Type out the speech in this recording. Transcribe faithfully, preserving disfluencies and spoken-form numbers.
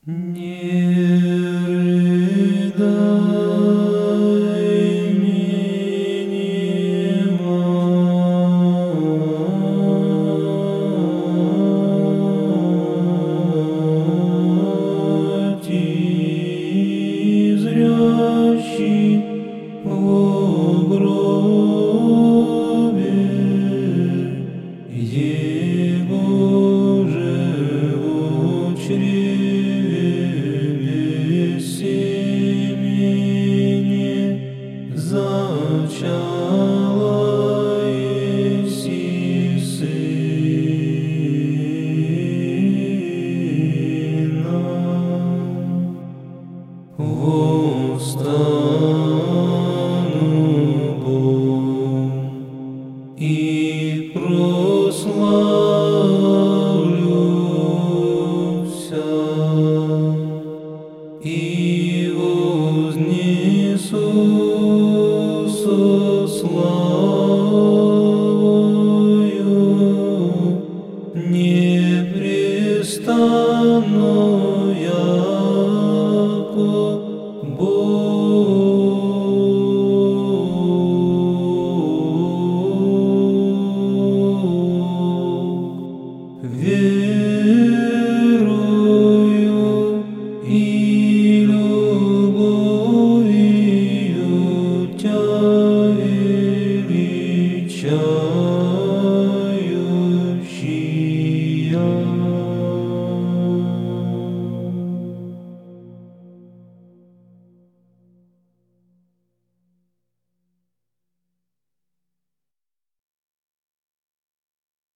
Не рыдай, не мать, зрящий во гробе, его же в чреве без семени зачала еси сына. Восстану, Бог, и прославлюся, и вознесу со славою непрестанно, яко Бог.